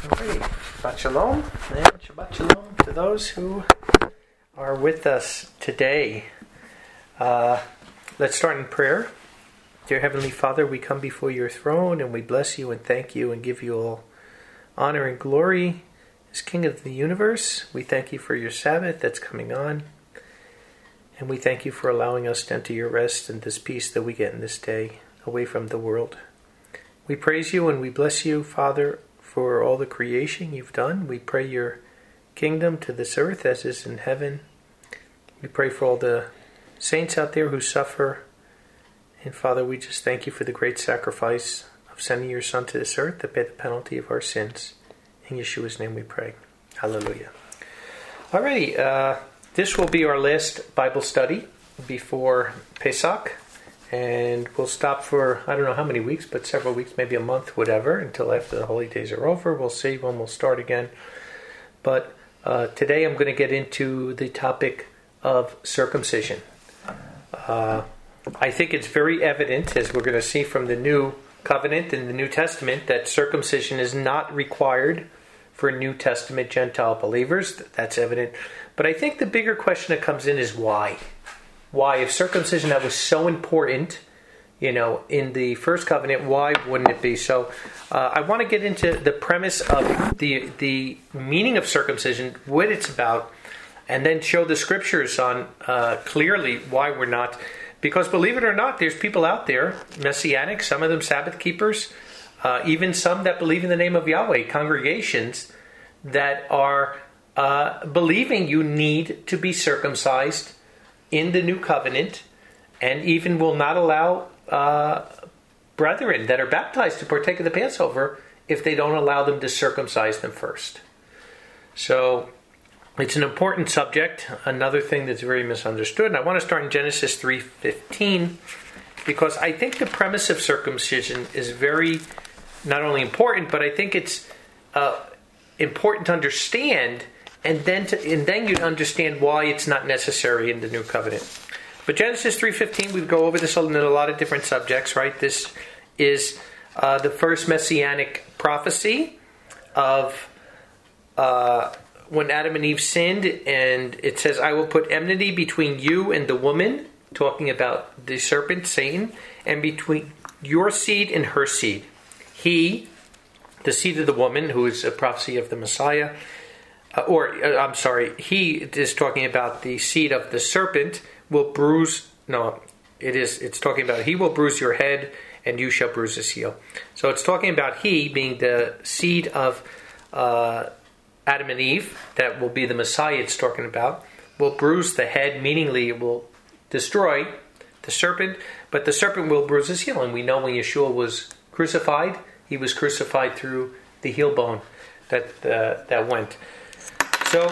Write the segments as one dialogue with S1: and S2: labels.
S1: Alright, Shabbat Shalom, and Shabbat Shalom to those who are with us today. Let's start in prayer. Dear Heavenly Father, we come before your throne and we bless you and thank you and give you all honor and glory as King of the universe. We thank you for your Sabbath that's coming on, and we thank you for allowing us to enter your rest and this peace that we get in this day away from the world. We praise you and we bless you, Father, for all the creation you've done. We pray your kingdom to this earth as is in heaven. We pray for all the saints out there who suffer. And Father, we just thank you for the great sacrifice of sending your Son to this earth to pay the penalty of our sins. In Yeshua's name we pray. Hallelujah. Alrighty, this will be our last Bible study before Pesach. And we'll stop for, I don't know how many weeks, but several weeks, maybe a month, whatever, until after the holy days are over. We'll see when we'll start again. But today I'm going to get into the topic of circumcision. I think it's very evident, as we're going to see from the New Covenant in the New Testament, that circumcision is not required for New Testament Gentile believers. That's evident. But I think the bigger question that comes in is why? Why, if circumcision that was so important, in the first covenant, why wouldn't it be? So I want to get into the premise of the meaning of circumcision, what it's about, and then show the scriptures on clearly why we're not. Because believe it or not, there's people out there, Messianic, some of them Sabbath keepers, even some that believe in the name of Yahweh, congregations that are believing you need to be circumcised in the new covenant, and even will not allow brethren that are baptized to partake of the Passover if they don't allow them to circumcise them first. So it's an important subject, another thing that's very misunderstood. And I want to start in Genesis 3:15, because I think the premise of circumcision is very not only important, but I think it's important to understand. And then you'd understand why it's not necessary in the New Covenant. But Genesis 3:15, we go over this in a lot of different subjects, right? This is the first messianic prophecy of when Adam and Eve sinned, and it says, "I will put enmity between you and the woman," talking about the serpent, Satan, "and between your seed and her seed. He, the seed of the woman," who is a prophecy of the Messiah, he is talking about the seed of the serpent will bruise, it's talking about he will bruise your head and you shall bruise his heel. So it's talking about he being the seed of Adam and Eve, that will be the Messiah it's talking about, will bruise the head, meaningly it will destroy the serpent, but the serpent will bruise his heel. And we know when Yeshua was crucified, he was crucified through the heel bone that went. So,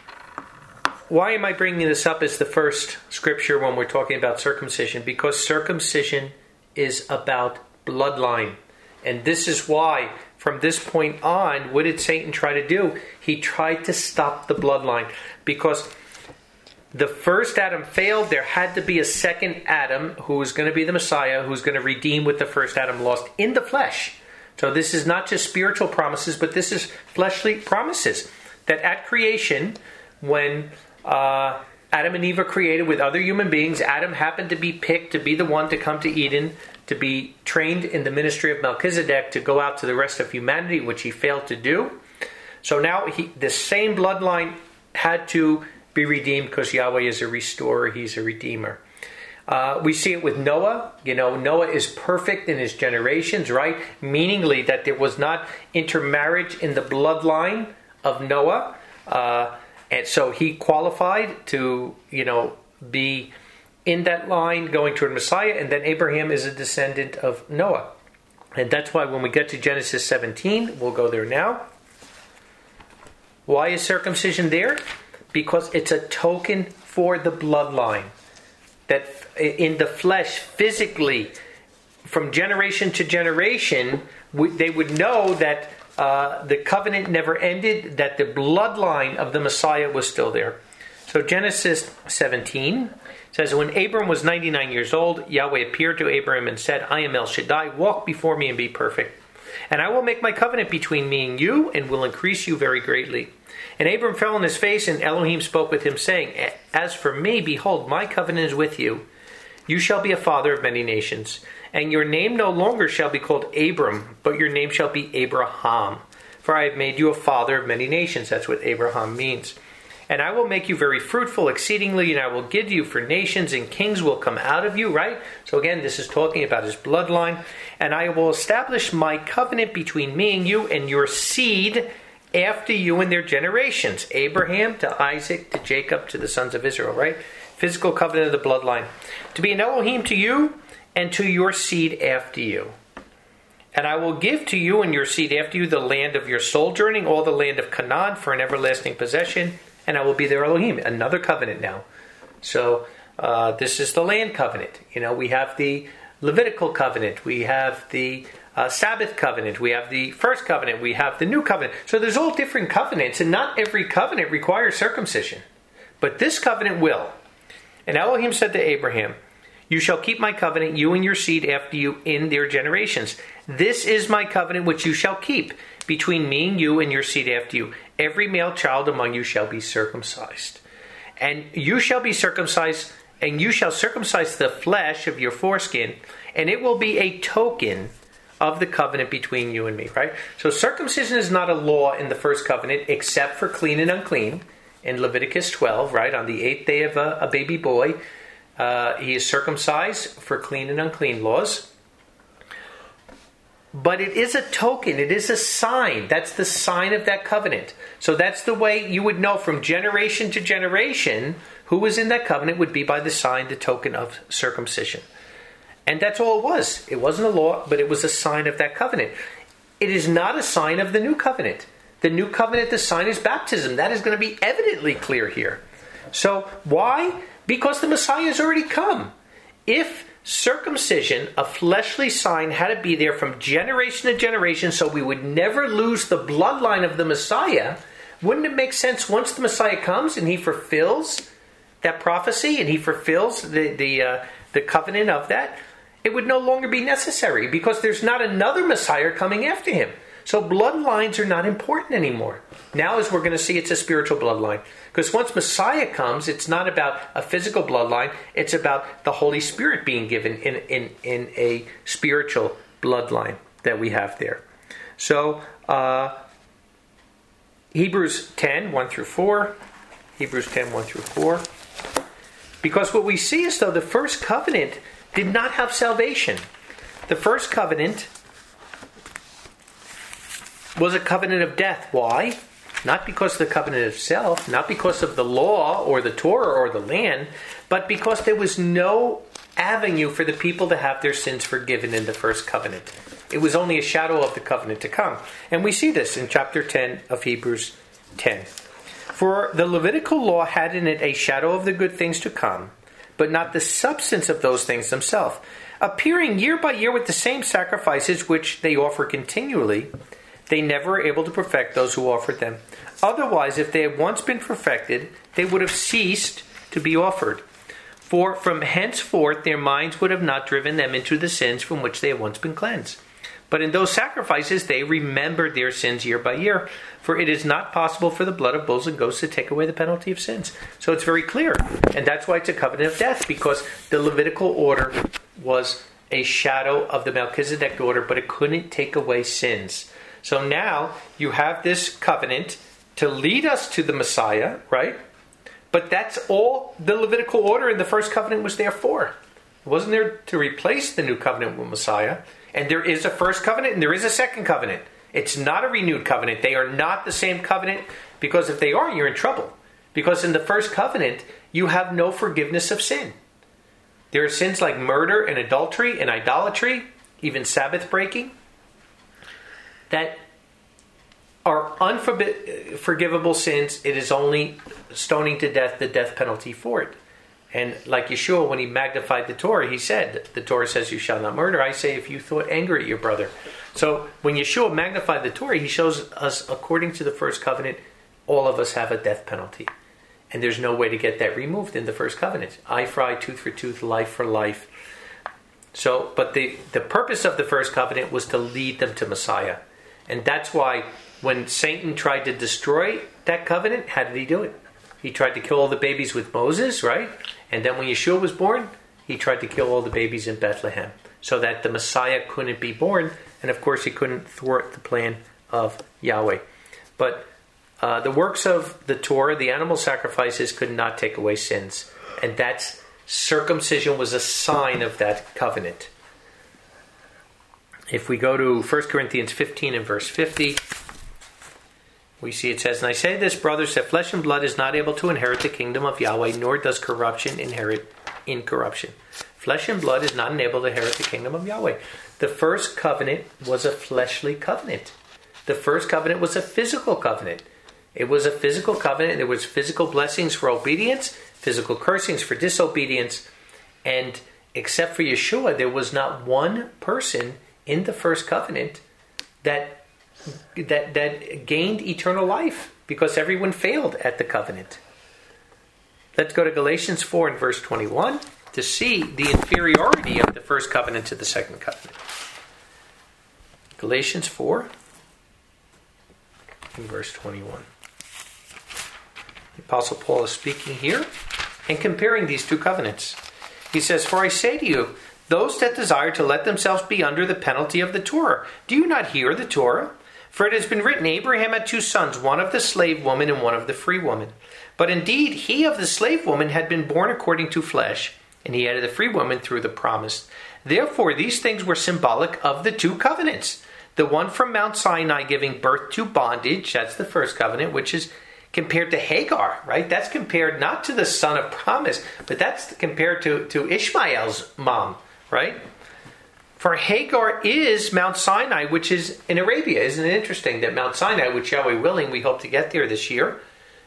S1: why am I bringing this up as the first scripture when we're talking about circumcision? Because circumcision is about bloodline. And this is why, from this point on, what did Satan try to do? He tried to stop the bloodline. Because the first Adam failed, there had to be a second Adam who was going to be the Messiah, who's going to redeem what the first Adam lost in the flesh. So this is not just spiritual promises, but this is fleshly promises. That at creation, when Adam and Eve are created with other human beings, Adam happened to be picked to be the one to come to Eden, to be trained in the ministry of Melchizedek, to go out to the rest of humanity, which he failed to do. So now the same bloodline had to be redeemed, because Yahweh is a restorer, he's a redeemer. We see it with Noah. Noah is perfect in his generations, right? Meaningly that there was not intermarriage in the bloodline of Noah, and so he qualified to, be in that line going toward Messiah, and then Abraham is a descendant of Noah. And that's why when we get to Genesis 17, we'll go there now. Why is circumcision there? Because it's a token for the bloodline. That in the flesh, physically, from generation to generation, they would know that the covenant never ended, that the bloodline of the Messiah was still there. So Genesis 17 says, "When Abram was 99 years old, Yahweh appeared to Abram and said, 'I am El Shaddai, walk before me and be perfect. And I will make my covenant between me and you, and will increase you very greatly. And Abram fell on his face, and Elohim spoke with him, saying, As for me, behold, my covenant is with you. You shall be a father of many nations. And your name no longer shall be called Abram, but your name shall be Abraham. For I have made you a father of many nations. That's what Abraham means. And I will make you very fruitful exceedingly, and I will give you for nations, and kings will come out of you, right? So again, this is talking about his bloodline. And I will establish my covenant between me and you and your seed after you and their generations. Abraham to Isaac to Jacob to the sons of Israel, right? Physical covenant of the bloodline. To be an Elohim to you and to your seed after you. And I will give to you and your seed after you the land of your sojourning, all the land of Canaan for an everlasting possession. And I will be their Elohim. Another covenant now. So this is the land covenant. We have the Levitical covenant. We have the Sabbath covenant. We have the first covenant. We have the new covenant. So there's all different covenants, and not every covenant requires circumcision. But this covenant will. And Elohim said to Abraham, You shall keep my covenant, you and your seed after you in their generations. This is my covenant which you shall keep between me and you and your seed after you. Every male child among you shall be circumcised. And you shall be circumcised, and you shall circumcise the flesh of your foreskin, and it will be a token of the covenant between you and me, right? So circumcision is not a law in the first covenant, except for clean and unclean. In Leviticus 12, right, on the 8th day of a baby boy, he is circumcised for clean and unclean laws. But it is a token. It is a sign. That's the sign of that covenant. So that's the way you would know from generation to generation who was in that covenant would be by the sign, the token of circumcision. And that's all it was. It wasn't a law, but it was a sign of that covenant. It is not a sign of the new covenant. The new covenant, the sign is baptism. That is going to be evidently clear here. So why? Because the Messiah has already come. If circumcision, a fleshly sign, had to be there from generation to generation so we would never lose the bloodline of the Messiah, wouldn't it make sense once the Messiah comes and he fulfills that prophecy and he fulfills the covenant of that, it would no longer be necessary because there's not another Messiah coming after him. So bloodlines are not important anymore. Now, as we're going to see, it's a spiritual bloodline. Because once Messiah comes, it's not about a physical bloodline. It's about the Holy Spirit being given in a spiritual bloodline that we have there. So, Hebrews 10, 1 through 4. Hebrews 10, 1 through 4. Because what we see is, though, the first covenant did not have salvation. The first covenant was a covenant of death. Why? Not because of the covenant itself, not because of the law or the Torah or the land, but because there was no avenue for the people to have their sins forgiven in the first covenant. It was only a shadow of the covenant to come. And we see this in chapter 10 of Hebrews 10. For the Levitical law had in it a shadow of the good things to come, but not the substance of those things themselves, appearing year by year with the same sacrifices which they offer continually. They never were able to perfect those who offered them. Otherwise, if they had once been perfected, they would have ceased to be offered. For from henceforth their minds would have not driven them into the sins from which they had once been cleansed. But in those sacrifices they remembered their sins year by year. For it is not possible for the blood of bulls and goats to take away the penalty of sins. So it's very clear. And that's why it's a covenant of death, because the Levitical order was a shadow of the Melchizedek order, but it couldn't take away sins. So now you have this covenant to lead us to the Messiah, right? But that's all the Levitical order in the first covenant was there for. It wasn't there to replace the new covenant with Messiah. And there is a first covenant and there is a second covenant. It's not a renewed covenant. They are not the same covenant, because if they are, you're in trouble. Because in the first covenant, you have no forgiveness of sin. There are sins like murder and adultery and idolatry, even Sabbath breaking, that are unforgivable sins. It is only stoning to death, the death penalty for it. And like Yeshua, when he magnified the Torah, he said, the Torah says you shall not murder. I say if you thought anger at your brother. So when Yeshua magnified the Torah, he shows us, according to the first covenant, all of us have a death penalty. And there's no way to get that removed in the first covenant. Eye for eye, tooth for tooth, life for life. So, but the purpose of the first covenant was to lead them to Messiah. And that's why when Satan tried to destroy that covenant, how did he do it? He tried to kill all the babies with Moses, right? And then when Yeshua was born, he tried to kill all the babies in Bethlehem so that the Messiah couldn't be born. And of course, he couldn't thwart the plan of Yahweh. But the works of the Torah, the animal sacrifices, could not take away sins. And that's circumcision was a sign of that covenant. If we go to 1 Corinthians 15 and verse 50, we see it says, "And I say this, brothers, that flesh and blood is not able to inherit the kingdom of Yahweh, nor does corruption inherit incorruption." Flesh and blood is not able to inherit the kingdom of Yahweh. The first covenant was a fleshly covenant. The first covenant was a physical covenant. It was a physical covenant. There was physical blessings for obedience, physical cursings for disobedience. And except for Yeshua, there was not one person in the first covenant that gained eternal life, because everyone failed at the covenant. Let's go to Galatians 4 and verse 21 to see the inferiority of the first covenant to the second covenant. Galatians 4 and verse 21. The Apostle Paul is speaking here and comparing these two covenants. He says, "For I say to you, those that desire to let themselves be under the penalty of the Torah, do you not hear the Torah? For it has been written, Abraham had two sons, one of the slave woman and one of the free woman. But indeed, he of the slave woman had been born according to flesh, and he had of the free woman through the promise. Therefore, these things were symbolic of the two covenants. The one from Mount Sinai giving birth to bondage, that's the first covenant, which is compared to Hagar, right? That's compared not to the son of promise, but that's compared to Ishmael's mom, right? For Hagar is Mount Sinai, which is in Arabia. Isn't it interesting that Mount Sinai, which Yahweh willing, we hope to get there this year,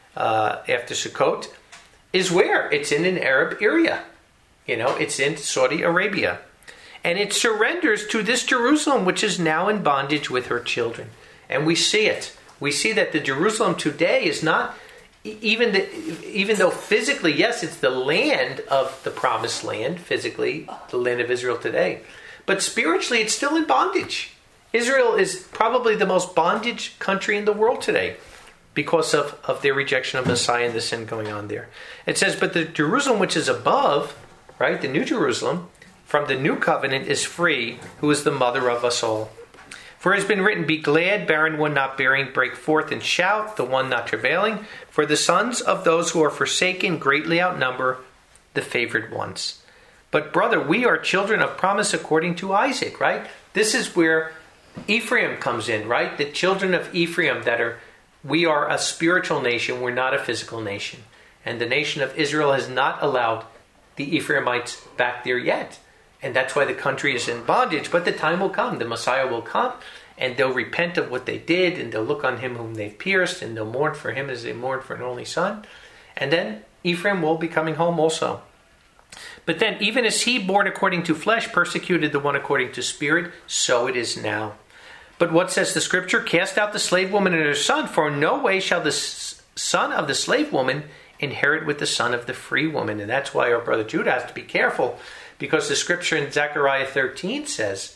S1: after Sukkot, is where? It's in an Arab area. You know, it's in Saudi Arabia. And it surrenders to this Jerusalem, which is now in bondage with her children. And we see it. We see that the Jerusalem today is not, even though physically, yes, it's the land of the promised land, physically, the land of Israel today. But spiritually, it's still in bondage. Israel is probably the most bondage country in the world today because of their rejection of Messiah and the sin going on there. It says, but the Jerusalem which is above, right, the New Jerusalem, from the new covenant is free, who is the mother of us all. For it has been written, be glad, barren one not bearing, break forth and shout, the one not travailing. For the sons of those who are forsaken greatly outnumber the favored ones. But brother, we are children of promise according to Isaac, right? This is where Ephraim comes in, right? The children of Ephraim we are a spiritual nation, we're not a physical nation. And the nation of Israel has not allowed the Ephraimites back there yet. And that's why the country is in bondage. But the time will come, the Messiah will come, and they'll repent of what they did, and they'll look on him whom they've pierced, and they'll mourn for him as they mourn for an only son. And then Ephraim will be coming home also. But then, even as he, born according to flesh, persecuted the one according to spirit, so it is now. But what says the scripture? Cast out the slave woman and her son, for in no way shall the son of the slave woman inherit with the son of the free woman. And that's why our brother Judah has to be careful, because the scripture in Zechariah 13 says,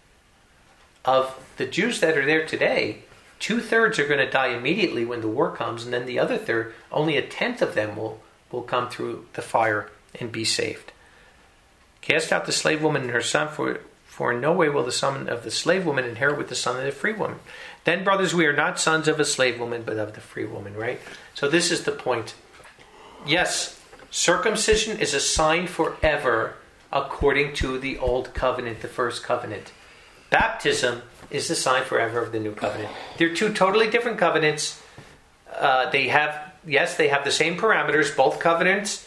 S1: of the Jews that are there today, 2/3 are going to die immediately when the war comes, and then the other third, only 1/10 of them will come through the fire and be saved. Cast out the slave woman and her son, for in no way will the son of the slave woman inherit with the son of the free woman. Then, brothers, we are not sons of a slave woman, but of the free woman, right? So this is the point. Yes, circumcision is a sign forever according to the old covenant, the first covenant. Baptism is the sign forever of the new covenant. They're two totally different covenants. They have the same parameters. Both covenants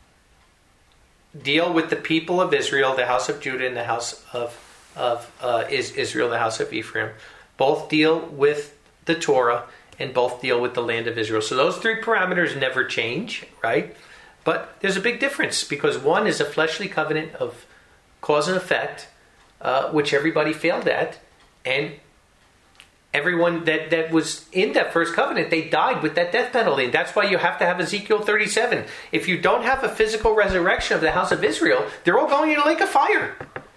S1: deal with the people of Israel, the house of Judah, and the house of Israel, the house of Ephraim. Both deal with the Torah, and both deal with the land of Israel. So those three parameters never change, right? But there's a big difference, because one is a fleshly covenant of cause and effect, which everybody failed at, and everyone that was in that first covenant, they died with that death penalty. And that's why you have to have Ezekiel 37. If you don't have a physical resurrection of the house of Israel, they're all going in a lake of fire.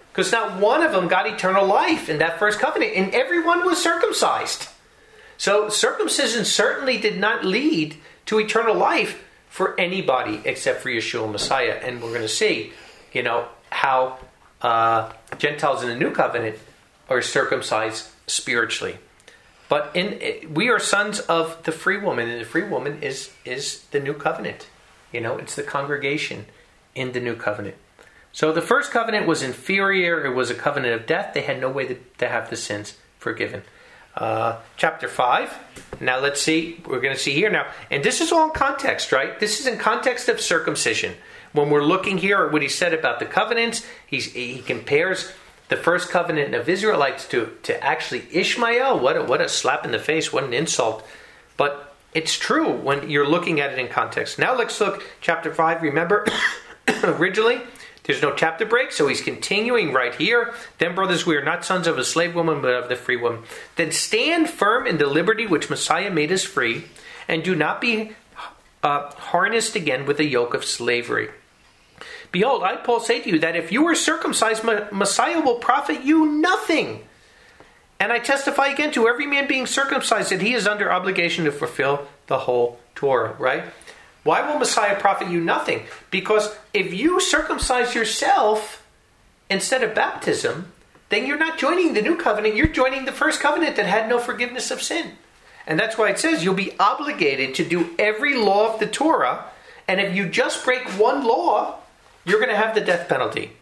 S1: Because not one of them got eternal life in that first covenant, and everyone was circumcised. So circumcision certainly did not lead to eternal life for anybody except for Yeshua Messiah. And we're going to see, how Gentiles in the new covenant are circumcised spiritually. But we are sons of the free woman, and the free woman is the new covenant. It's the congregation in the new covenant. So the first covenant was inferior. It was a covenant of death. They had no way to have the sins forgiven. Chapter 5. Now let's see. We're going to see here now. And this is all in context, right? This is in context of circumcision. When we're looking here at what he said about the covenants, he compares the first covenant of Israelites to actually Ishmael. What a slap in the face. What an insult. But it's true when you're looking at it in context. Now let's look chapter 5. Remember, originally, there's no chapter break, so he's continuing right here. Then, brothers, we are not sons of a slave woman, but of the free woman. Then stand firm in the liberty which Messiah made us free, and do not be harnessed again with the yoke of slavery. Behold, I, Paul, say to you that if you were circumcised, Messiah will profit you nothing. And I testify again to every man being circumcised that he is under obligation to fulfill the whole Torah, right? Why will Messiah profit you nothing? Because if you circumcise yourself instead of baptism, then you're not joining the new covenant. You're joining the first covenant that had no forgiveness of sin. And that's why it says you'll be obligated to do every law of the Torah. And if you just break one law, you're going to have the death penalty.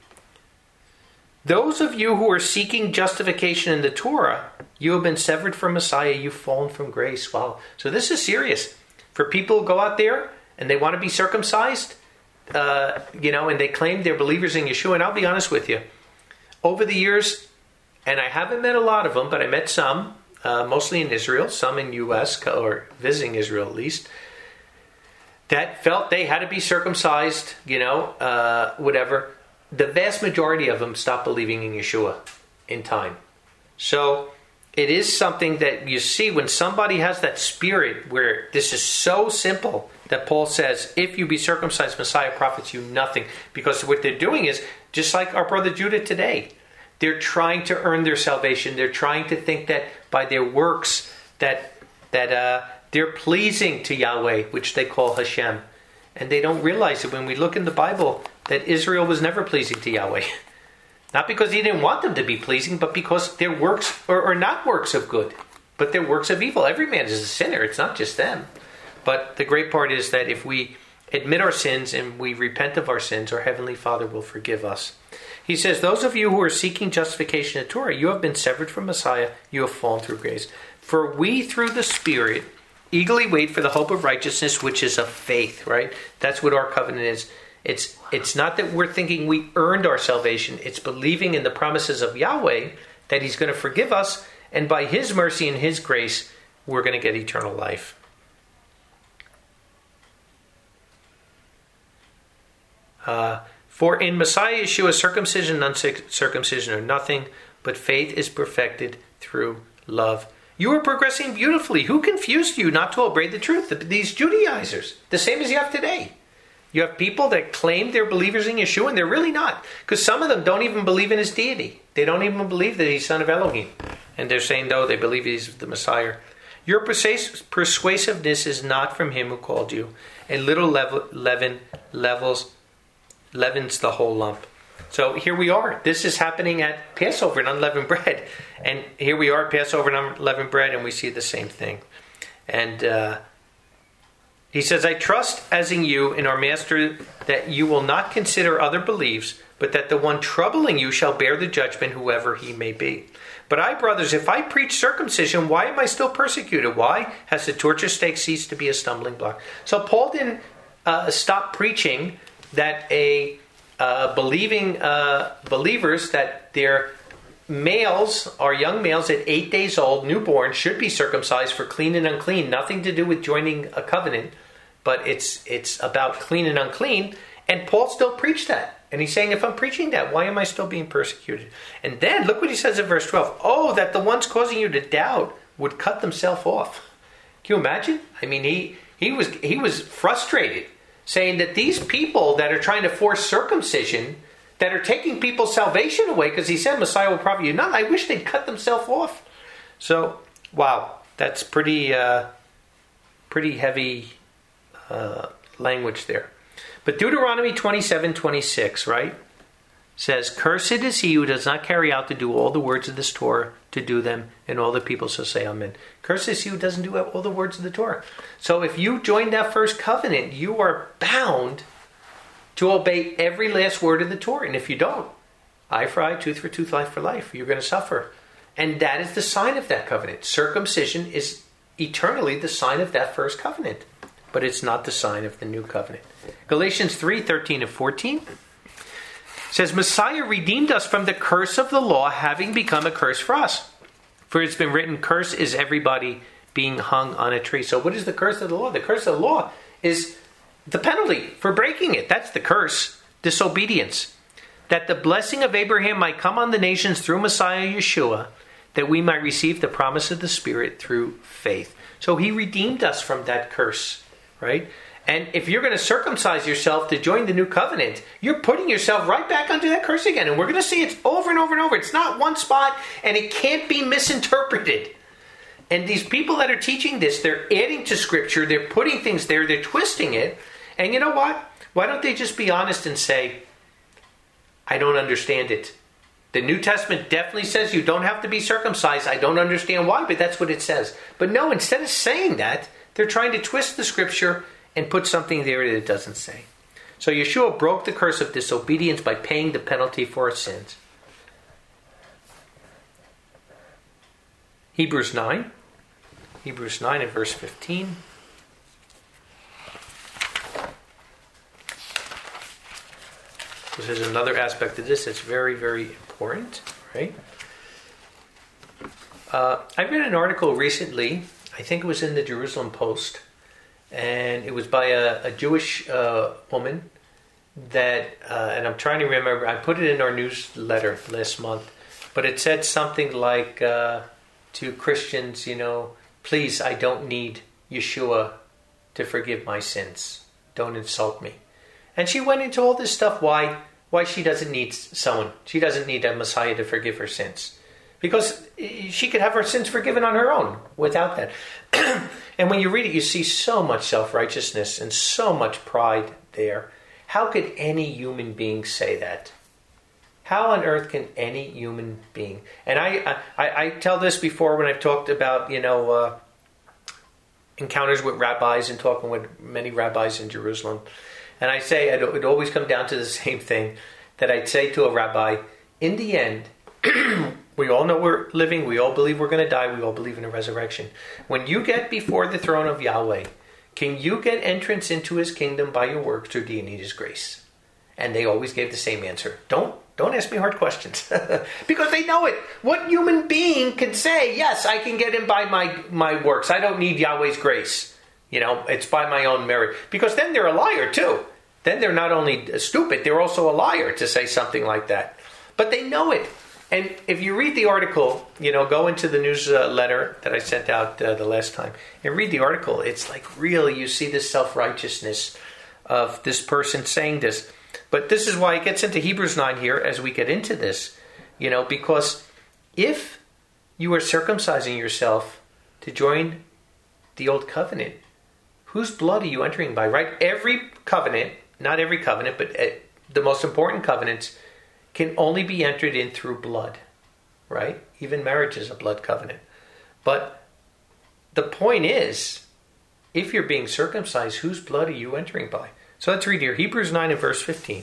S1: Those of you who are seeking justification in the Torah, you have been severed from Messiah. You've fallen from grace. Wow. So this is serious. For people who go out there and they want to be circumcised, and they claim they're believers in Yeshua. And I'll be honest with you. Over the years, and I haven't met a lot of them, but I met some, mostly in Israel, some in U.S., or visiting Israel at least, that felt they had to be circumcised, whatever. The vast majority of them stopped believing in Yeshua in time. So it is something that you see when somebody has that spirit where this is so simple that Paul says, if you be circumcised, Messiah profits you nothing. Because what they're doing is, just like our brother Judah today, they're trying to earn their salvation. They're trying to think that by their works that they're pleasing to Yahweh, which they call Hashem. And they don't realize that when we look in the Bible, that Israel was never pleasing to Yahweh. Not because he didn't want them to be pleasing, but because their works are not works of good, but they're works of evil. Every man is a sinner. It's not just them. But the great part is that if we admit our sins and we repent of our sins, our Heavenly Father will forgive us. He says, those of you who are seeking justification in Torah, you have been severed from Messiah. You have fallen through grace. For we, through the Spirit, eagerly wait for the hope of righteousness, which is of faith, right? That's what our covenant is. It's not that we're thinking we earned our salvation. It's believing in the promises of Yahweh that he's going to forgive us. And by his mercy and his grace, we're going to get eternal life. For in Messiah Yeshua, circumcision and uncircumcision are nothing, but faith is perfected through love. You are progressing beautifully. Who confused you not to obey the truth? These Judaizers, the same as you have today. You have people that claim they're believers in Yeshua, and they're really not. Because some of them don't even believe in his deity. They don't even believe that he's son of Elohim. And they're saying, no, they believe he's the Messiah. Your persuasiveness is not from him who called you. A little leaven leavens the whole lump. So here we are. This is happening at Passover and unleavened bread. And here we are at Passover and unleavened bread, and we see the same thing. And he says, I trust as in you, in our Master, that you will not consider other beliefs, but that the one troubling you shall bear the judgment, whoever he may be. But I, brothers, if I preach circumcision, why am I still persecuted? Why has the torture stake ceased to be a stumbling block? So Paul didn't stop preaching that believing believers, that their males or young males at 8 days old, newborn, should be circumcised for clean and unclean. Nothing to do with joining a covenant, but it's about clean and unclean. And Paul still preached that. And he's saying, if I'm preaching that, why am I still being persecuted? And then look what he says in verse 12. Oh, that the ones causing you to doubt would cut themselves off. Can you imagine? I mean, he was frustrated, saying that these people that are trying to force circumcision, that are taking people's salvation away, because he said Messiah will profit you none. I wish they'd cut themselves off. So, wow, that's pretty heavy language there. But Deuteronomy 27:26, right, says, "Cursed is he who does not carry out to do all the words of this Torah, to do them, and all the people shall say amen." Cursed is he who doesn't do all the words of the Torah. So if you join that first covenant, you are bound to obey every last word of the Torah. And if you don't, eye for eye, tooth for tooth, life for life, you're going to suffer. And that is the sign of that covenant. Circumcision is eternally the sign of that first covenant, but it's not the sign of the new covenant. Galatians 3:13 and 14 says, "Messiah redeemed us from the curse of the law, having become a curse for us. For it's been written, curse is everybody being hung on a tree." So what is the curse of the law? The curse of the law is the penalty for breaking it. That's the curse, disobedience. "That the blessing of Abraham might come on the nations through Messiah Yeshua, that we might receive the promise of the Spirit through faith." So he redeemed us from that curse, right? And if you're going to circumcise yourself to join the new covenant, you're putting yourself right back under that curse again. And we're going to see it over and over and over. It's not one spot, and it can't be misinterpreted. And these people that are teaching this, they're adding to Scripture, they're putting things there, they're twisting it. And you know what? Why don't they just be honest and say, I don't understand it. The New Testament definitely says you don't have to be circumcised. I don't understand why, but that's what it says. But no, instead of saying that, they're trying to twist the Scripture and put something there that it doesn't say. So Yeshua broke the curse of disobedience by paying the penalty for our sins. Hebrews 9 and verse 15. This is another aspect of this that's very, very important, right? I read an article recently, I think it was in the Jerusalem Post, and it was by a Jewish woman that, and I'm trying to remember, I put it in our newsletter last month, but it said something like to Christians, please, I don't need Yeshua to forgive my sins. Don't insult me. And she went into all this stuff, why she doesn't need someone. She doesn't need a Messiah to forgive her sins. Because she could have her sins forgiven on her own without that. And when you read it, you see so much self-righteousness and so much pride there. How could any human being say that? How on earth can any human being? And I tell this before when I've talked about, encounters with rabbis and talking with many rabbis in Jerusalem. And I say, it would always come down to the same thing, that I'd say to a rabbi, in the end, we all know we're living, we all believe we're going to die, we all believe in a resurrection. When you get before the throne of Yahweh, can you get entrance into his kingdom by your works, or do you need his grace? And they always gave the same answer. Don't ask me hard questions. Because they know it. What human being can say, yes, I can get in by my works. I don't need Yahweh's grace. It's by my own merit. Because then they're a liar too. Then they're not only stupid, they're also a liar to say something like that. But they know it. And if you read the article, go into the newsletter that I sent out the last time and read the article. It's like really you see this self-righteousness of this person saying this. But this is why it gets into Hebrews 9 here as we get into this. Because if you are circumcising yourself to join the old covenant, whose blood are you entering by, right? Every covenant, not every covenant, but the most important covenants can only be entered in through blood, right? Even marriage is a blood covenant. But the point is, if you're being circumcised, whose blood are you entering by? So let's read here. Hebrews 9 and verse 15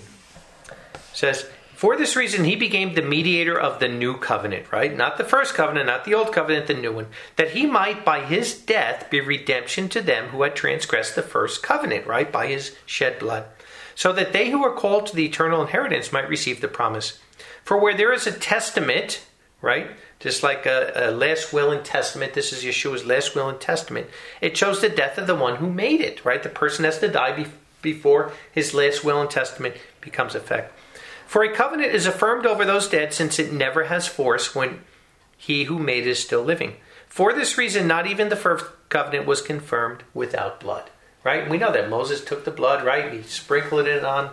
S1: says, "For this reason he became the mediator of the new covenant," right? Not the first covenant, not the old covenant, the new one. "That he might by his death be redemption to them who had transgressed the first covenant," right? By his shed blood. "So that they who are called to the eternal inheritance might receive the promise. For where there is a testament," right? Just like a last will and testament, this is Yeshua's last will and testament. It shows the death of the one who made it, right? The person has to die before his last will and testament becomes effect. "For a covenant is affirmed over those dead, since it never has force when he who made it is still living. For this reason, not even the first covenant was confirmed without blood." Right? We know that Moses took the blood, right? He sprinkled it on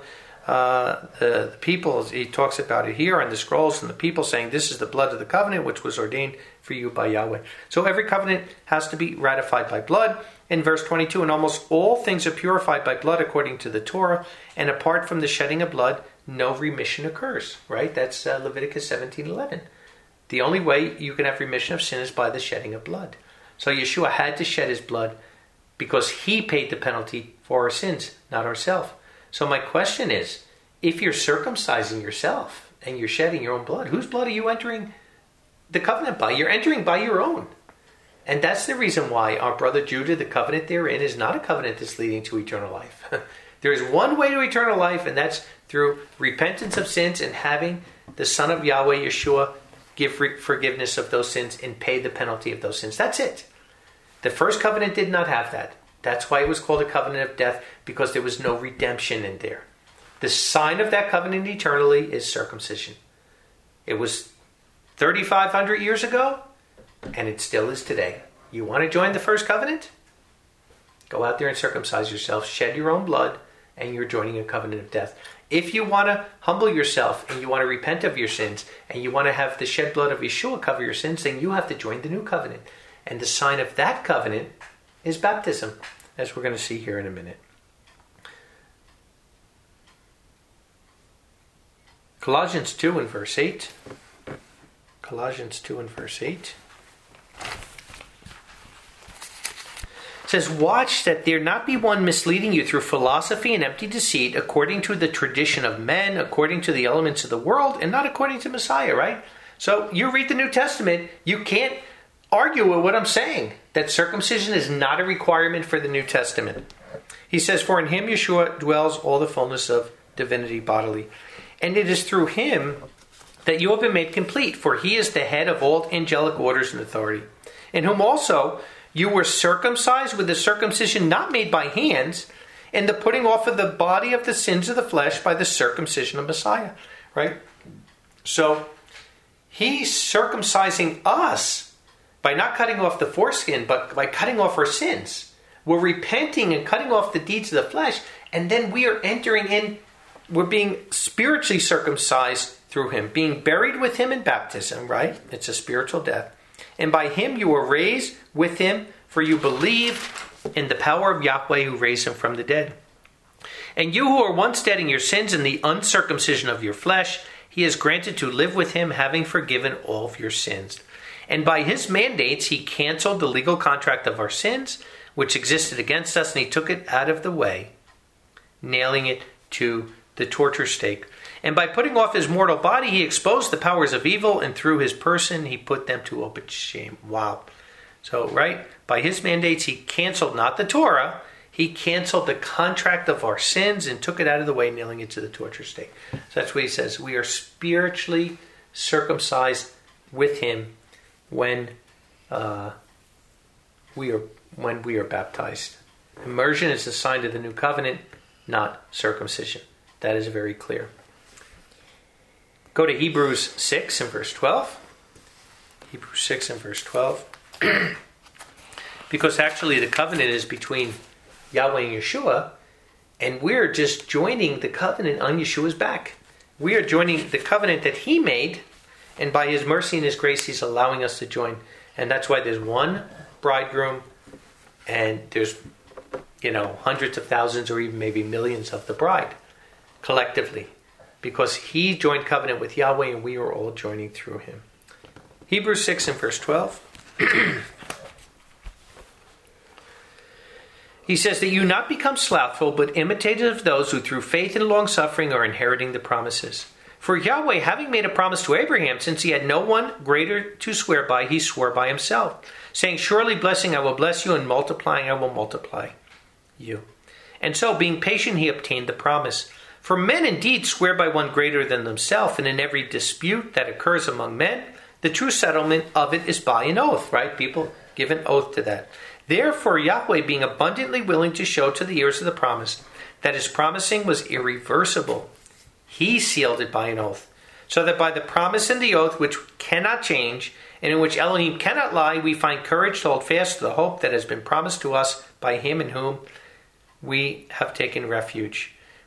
S1: the people, he talks about it here on the scrolls, and the people saying, this is the blood of the covenant which was ordained for you by Yahweh. So every covenant has to be ratified by blood. In verse 22, and almost all things are purified by blood according to the Torah, and apart from the shedding of blood, no remission occurs. Right? That's Leviticus 17:11. The only way you can have remission of sin is by the shedding of blood. So Yeshua had to shed his blood because he paid the penalty for our sins, not ourselves. So my question is, if you're circumcising yourself and you're shedding your own blood, whose blood are you entering the covenant by? You're entering by your own. And that's the reason why our brother Judah, the covenant therein, is not a covenant that's leading to eternal life. There is one way to eternal life, and that's through repentance of sins and having the Son of Yahweh, Yeshua, give forgiveness of those sins and pay the penalty of those sins. That's it. The first covenant did not have that. That's why it was called a covenant of death, because there was no redemption in there. The sign of that covenant eternally is circumcision. It was 3,500 years ago, and it still is today. You want to join the first covenant? Go out there and circumcise yourself, shed your own blood, and you're joining a covenant of death. If you want to humble yourself and you want to repent of your sins and you want to have the shed blood of Yeshua cover your sins, then you have to join the new covenant. And the sign of that covenant is baptism, as we're going to see here in a minute. Colossians 2 and verse 8. Colossians 2 and verse 8. It says, watch that there not be one misleading you through philosophy and empty deceit, according to the tradition of men, according to the elements of the world, and not according to Messiah, right? So you read the New Testament, you can't argue with what I'm saying, that circumcision is not a requirement for the New Testament. He says, for in him Yeshua dwells all the fullness of divinity bodily. And it is through him that you have been made complete, for he is the head of all angelic orders and authority, in whom also you were circumcised with a circumcision not made by hands, and the putting off of the body of the sins of the flesh by the circumcision of Messiah. Right? So he's circumcising us by not cutting off the foreskin, but by cutting off our sins. We're repenting and cutting off the deeds of the flesh, and then we are entering in, we're being spiritually circumcised through him, being buried with him in baptism, right? It's a spiritual death. And by him you were raised with him, for you believed in the power of Yahweh who raised him from the dead. And you who were once dead in your sins and the uncircumcision of your flesh, he has granted to live with him, having forgiven all of your sins. And by his mandates he canceled the legal contract of our sins, which existed against us, and he took it out of the way, nailing it to the torture stake. And by putting off his mortal body, he exposed the powers of evil, and through his person, he put them to open shame. Wow. So, right, by his mandates, he canceled not the Torah, he canceled the contract of our sins and took it out of the way, nailing it to the torture stake. So that's what he says. We are spiritually circumcised with him when we are baptized. Immersion is a sign of the new covenant, not circumcision. That is very clear. Go to Hebrews 6 and verse 12. Hebrews 6 and verse 12. Because actually the covenant is between Yahweh and Yeshua, and we're just joining the covenant on Yeshua's back. We are joining the covenant that he made, and by his mercy and his grace, he's allowing us to join. And that's why there's one bridegroom, and there's, hundreds of thousands or even maybe millions of the bride collectively. Because he joined covenant with Yahweh, and we are all joining through him. Hebrews 6 and verse 12. He says that you not become slothful, but imitators of those who through faith and long-suffering are inheriting the promises. For Yahweh, having made a promise to Abraham, since he had no one greater to swear by, he swore by himself, saying, surely blessing I will bless you, and multiplying I will multiply you. And so, being patient, he obtained the promise. For men indeed swear by one greater than themselves, and in every dispute that occurs among men, the true settlement of it is by an oath, right? People give an oath to that. Therefore, Yahweh, being abundantly willing to show to the heirs of the promise that his promising was irreversible, he sealed it by an oath, so that by the promise and the oath, which cannot change, and in which Elohim cannot lie, we find courage to hold fast to the hope that has been promised to us by him in whom we have taken refuge.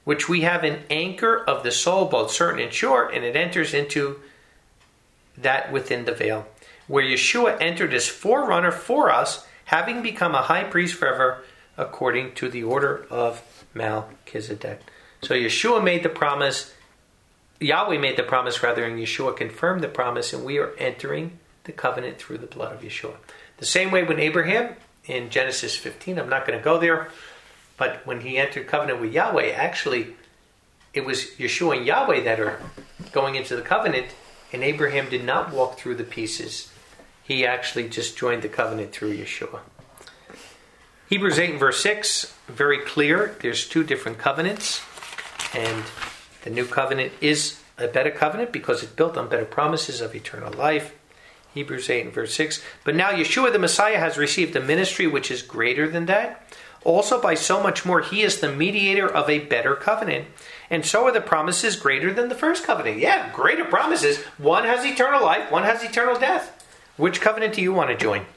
S1: which we have an anchor of the soul, both certain and sure, and it enters into that within the veil, where Yeshua entered as forerunner for us, having become a high priest forever, according to the order of Melchizedek. So Yeshua made the promise, Yahweh made the promise rather, and Yeshua confirmed the promise, and we are entering the covenant through the blood of Yeshua. The same way when Abraham, in Genesis 15, I'm not going to go there, but when he entered covenant with Yahweh, actually, it was Yeshua and Yahweh that are going into the covenant, and Abraham did not walk through the pieces. He actually just joined the covenant through Yeshua. Hebrews 8 and verse 6, very clear. There's two different covenants, and the new covenant is a better covenant because it's built on better promises of eternal life. Hebrews 8 and verse 6. But now Yeshua the Messiah has received a ministry which is greater than that. Also by so much more he is the mediator of a better covenant. And so are the promises greater than the first covenant. Yeah, greater promises. One has eternal life, one has eternal death. Which covenant do you want to join?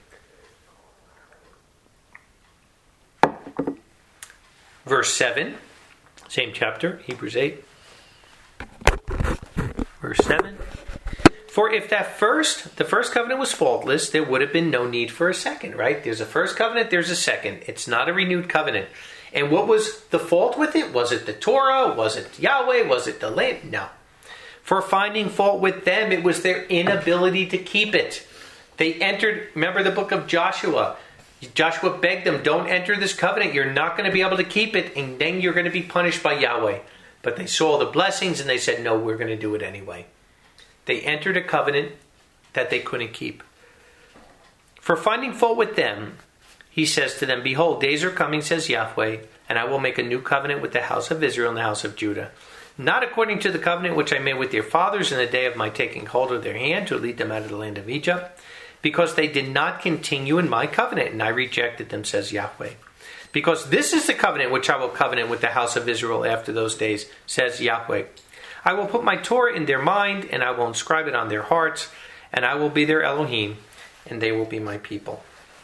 S1: Verse 7, same chapter, Hebrews 8. Verse 7. For if the first covenant was faultless, there would have been no need for a second, right? There's a first covenant, there's a second. It's not a renewed covenant. And what was the fault with it? Was it the Torah? Was it Yahweh? Was it the land? No. For finding fault with them, it was their inability to keep it. They entered, remember the book of Joshua. Joshua begged them, don't enter this covenant. You're not going to be able to keep it, and then you're going to be punished by Yahweh. But they saw the blessings, and they said, no, we're going to do it anyway. They entered a covenant that they couldn't keep. For finding fault with them, he says to them, behold, days are coming, says Yahweh, and I will make a new covenant with the house of Israel and the house of Judah. Not according to the covenant which I made with their fathers in the day of my taking hold of their hand to lead them out of the land of Egypt, because they did not continue in my covenant, and I rejected them, says Yahweh. Because this is the covenant which I will covenant with the house of Israel after those days, says Yahweh. I will put my Torah in their mind, and I will inscribe it on their hearts, and I will be their Elohim, and they will be my people.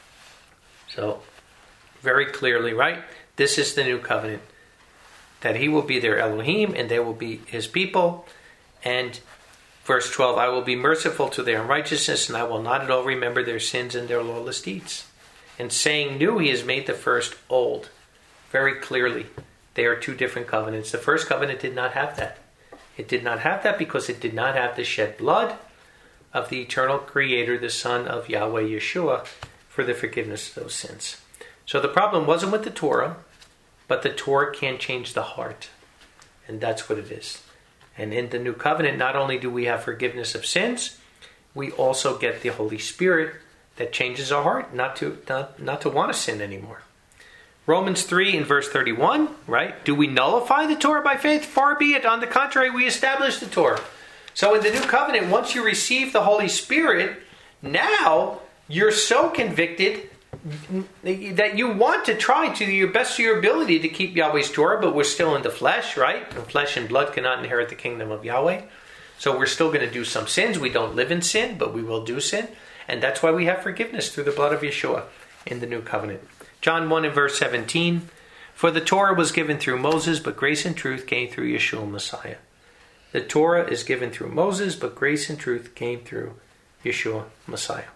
S1: So, very clearly, right? This is the new covenant. That he will be their Elohim, and they will be his people. And verse 12, I will be merciful to their unrighteousness, and I will not at all remember their sins and their lawless deeds. And saying new, he has made the first old. Very clearly, they are two different covenants. The first covenant did not have that. It did not have that because it did not have the shed blood of the eternal Creator, the Son of Yahweh Yeshua, for the forgiveness of those sins. So the problem wasn't with the Torah, but the Torah can change the heart. And that's what it is. And in the new covenant, not only do we have forgiveness of sins, we also get the Holy Spirit that changes our heart not to want to sin anymore. Romans 3 in verse 31, right? Do we nullify the Torah by faith? Far be it. On the contrary, we establish the Torah. So in the new covenant, once you receive the Holy Spirit, now you're so convicted that you want to try to your best of your ability to keep Yahweh's Torah, but we're still in the flesh, right? And flesh and blood cannot inherit the kingdom of Yahweh. So we're still going to do some sins. We don't live in sin, but we will do sin. And that's why we have forgiveness through the blood of Yeshua in the new covenant. John 1 and verse 17. For the Torah was given through Moses, but grace and truth came through Yeshua Messiah. The Torah is given through Moses, but grace and truth came through Yeshua Messiah.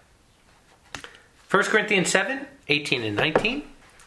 S1: 1 Corinthians 7, 18 and 19.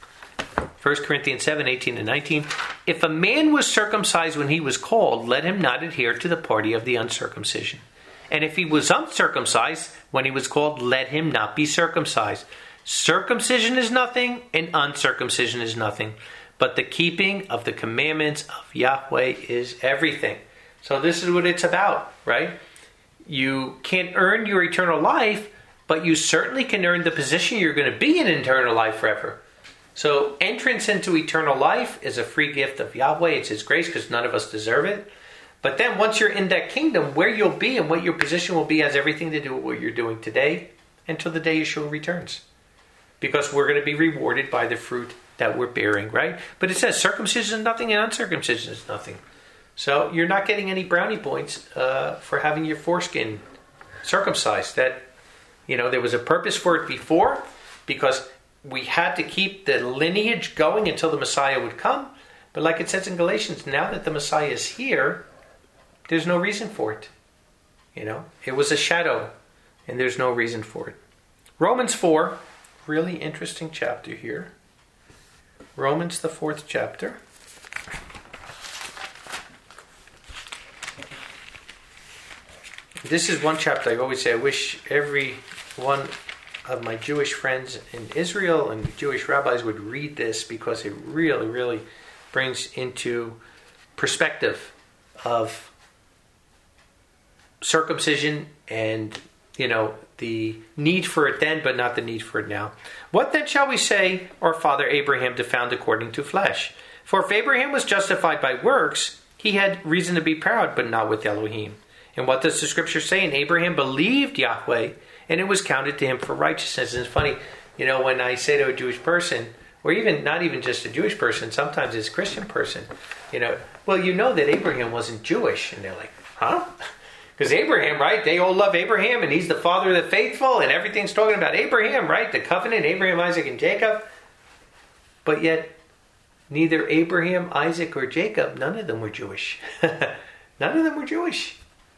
S1: 1 Corinthians 7, 18 and 19. If a man was circumcised when he was called, let him not adhere to the party of the uncircumcision. And if he was uncircumcised when he was called, let him not be circumcised. Circumcision is nothing, and uncircumcision is nothing. But the keeping of the commandments of Yahweh is everything. So this is what it's about, right? You can't earn your eternal life, but you certainly can earn the position you're going to be in eternal life forever. So entrance into eternal life is a free gift of Yahweh. It's his grace because none of us deserve it. But then once you're in that kingdom, where you'll be and what your position will be has everything to do with what you're doing today until the day Yeshua returns. Because we're going to be rewarded by the fruit that we're bearing, right? But it says circumcision is nothing and uncircumcision is nothing. So you're not getting any brownie points for having your foreskin circumcised. That, there was a purpose for it before because we had to keep the lineage going until the Messiah would come. But like it says in Galatians, now that the Messiah is here, there's no reason for it. It was a shadow, and there's no reason for it. Romans 4, really interesting chapter here. Romans, the 4th chapter. This is one chapter I always say I wish every one of my Jewish friends in Israel and Jewish rabbis would read this, because it really, really brings into perspective of circumcision and, the need for it then, but not the need for it now. What then shall we say our father Abraham found according to flesh? For if Abraham was justified by works, he had reason to be proud, but not with Elohim. And what does the scripture say? And Abraham believed Yahweh, and it was counted to him for righteousness. And it's funny, when I say to a Jewish person, or even not even just a Jewish person, sometimes it's a Christian person, that Abraham wasn't Jewish. And they're like, huh? Because Abraham, right? They all love Abraham, and he's the father of the faithful, and everything's talking about Abraham, right? The covenant, Abraham, Isaac, and Jacob. But yet, neither Abraham, Isaac, or Jacob, none of them were Jewish. None of them were Jewish.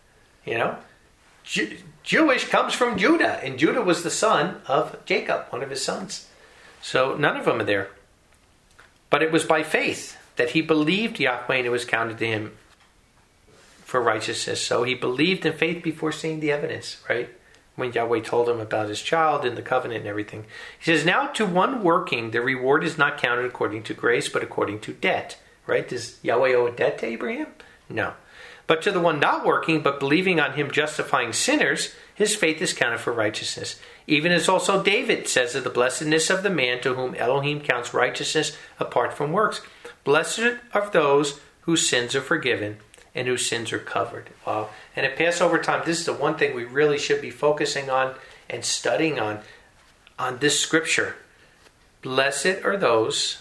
S1: Jewish comes from Judah, and Judah was the son of Jacob, one of his sons. So none of them are there. But it was by faith that he believed Yahweh, and it was counted to him for righteousness. So he believed in faith before seeing the evidence, right? When Yahweh told him about his child and the covenant and everything. He says, now to one working, the reward is not counted according to grace, but according to debt, right? Does Yahweh owe a debt to Abraham? No. But to the one not working, but believing on him justifying sinners, his faith is counted for righteousness. Even as also David says of the blessedness of the man to whom Elohim counts righteousness apart from works. Blessed are those whose sins are forgiven and whose sins are covered. Wow. And at Passover time, this is the one thing we really should be focusing on and studying on this scripture. Blessed is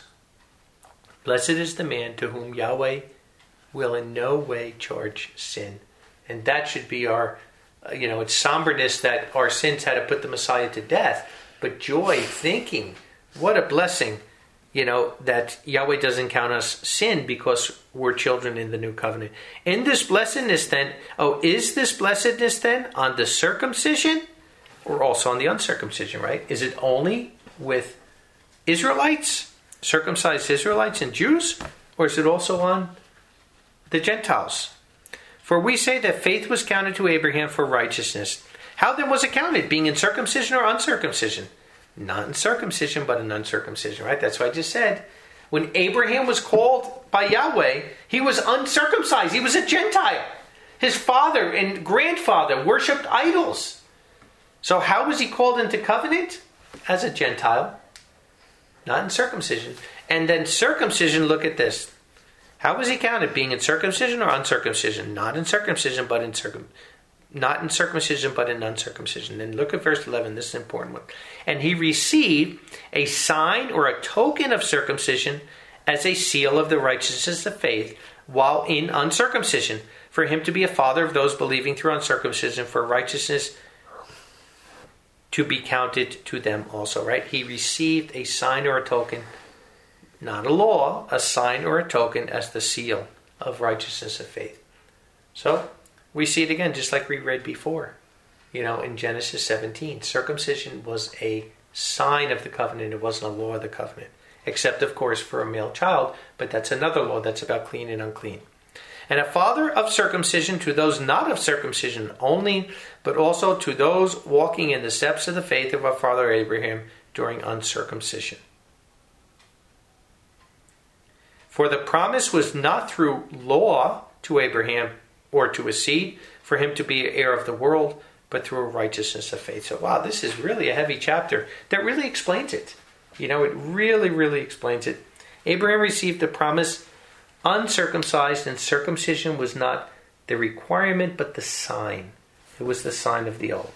S1: the man to whom Yahweh will in no way charge sin. And that should be our, it's somberness that our sins had to put the Messiah to death, but joy, thinking, what a blessing, that Yahweh doesn't count us sin because we're children in the new covenant. In this blessedness then, is this blessedness then on the circumcision or also on the uncircumcision, right? Is it only with Israelites, circumcised Israelites and Jews, or is it also on the Gentiles? For we say that faith was counted to Abraham for righteousness. How then was it counted? Being in circumcision or uncircumcision? Not in circumcision, but in uncircumcision, right? That's what I just said. When Abraham was called by Yahweh, he was uncircumcised. He was a Gentile. His father and grandfather worshipped idols. So how was he called into covenant? As a Gentile. Not in circumcision. And then circumcision, look at this. How was he counted? Being in circumcision or uncircumcision? Not in circumcision, but in not in circumcision, but in uncircumcision. Then look at verse 11. This is an important one. And he received a sign or a token of circumcision as a seal of the righteousness of faith while in uncircumcision, for him to be a father of those believing through uncircumcision, for righteousness to be counted to them also, right? He received a sign or a token, not a law, a sign or a token as the seal of righteousness of faith. So we see it again, just like we read before, in Genesis 17. Circumcision was a sign of the covenant. It wasn't a law of the covenant, except, of course, for a male child. But that's another law that's about clean and unclean. And a father of circumcision to those not of circumcision only, but also to those walking in the steps of the faith of our father Abraham during uncircumcision. For the promise was not through law to Abraham or to his seed, for him to be heir of the world, but through a righteousness of faith. So, wow, this is really a heavy chapter that really explains it. It really, really explains it. Abraham received the promise uncircumcised, and circumcision was not the requirement, but the sign. It was the sign of the old.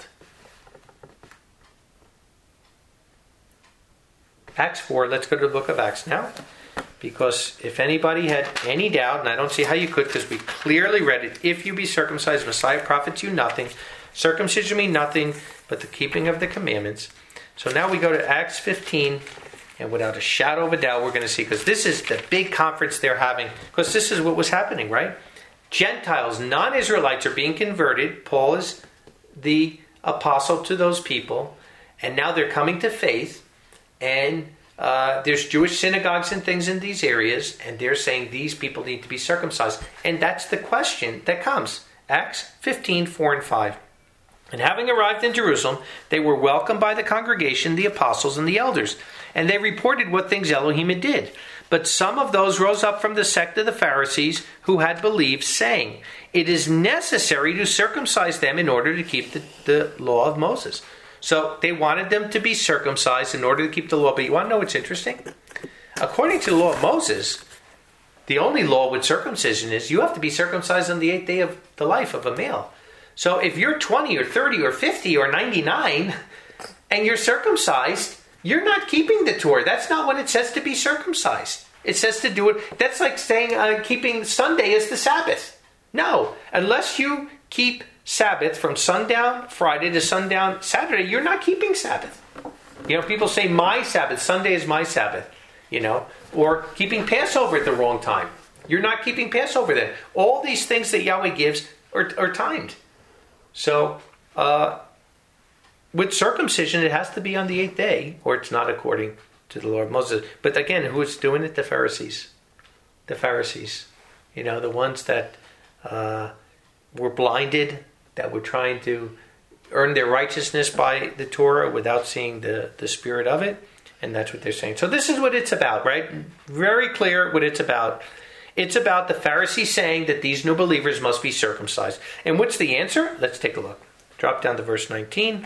S1: Acts 4, let's go to the book of Acts now. Because if anybody had any doubt, and I don't see how you could, because we clearly read it, if you be circumcised, Messiah profits you nothing. Circumcision means nothing but the keeping of the commandments. So now we go to Acts 15, And without a shadow of a doubt, we're going to see, because this is the big conference they're having, because this is what was happening, right? Gentiles, non-Israelites are being converted. Paul is the apostle to those people, and now they're coming to faith, and there's Jewish synagogues and things in these areas, and they're saying these people need to be circumcised. And that's the question that comes. Acts 15, 4 and 5. And having arrived in Jerusalem, they were welcomed by the congregation, the apostles, and the elders. And they reported what things Elohim had did. But some of those rose up from the sect of the Pharisees who had believed, saying, it is necessary to circumcise them in order to keep the law of Moses. So they wanted them to be circumcised in order to keep the law. But you want to know what's interesting? According to the law of Moses, the only law with circumcision is you have to be circumcised on the 8th day of the life of a male. So if you're 20 or 30 or 50 or 99 and you're circumcised, you're not keeping the Torah. That's not what it says to be circumcised. It says to do it. That's like saying keeping Sunday as the Sabbath. No, unless you keep Sabbath from sundown Friday to sundown Saturday, you're not keeping Sabbath. People say my Sabbath, Sunday is my Sabbath, or keeping Passover at the wrong time. You're not keeping Passover then. All these things that Yahweh gives are timed. So, with circumcision, it has to be on the 8th day, or it's not according to the law of Moses. But again, who's doing it? The Pharisees. The Pharisees. The ones that were blinded, that were trying to earn their righteousness by the Torah without seeing the spirit of it. And that's what they're saying. So this is what it's about, right? Very clear what it's about. It's about the Pharisees saying that these new believers must be circumcised. And what's the answer? Let's take a look. Drop down to verse 19.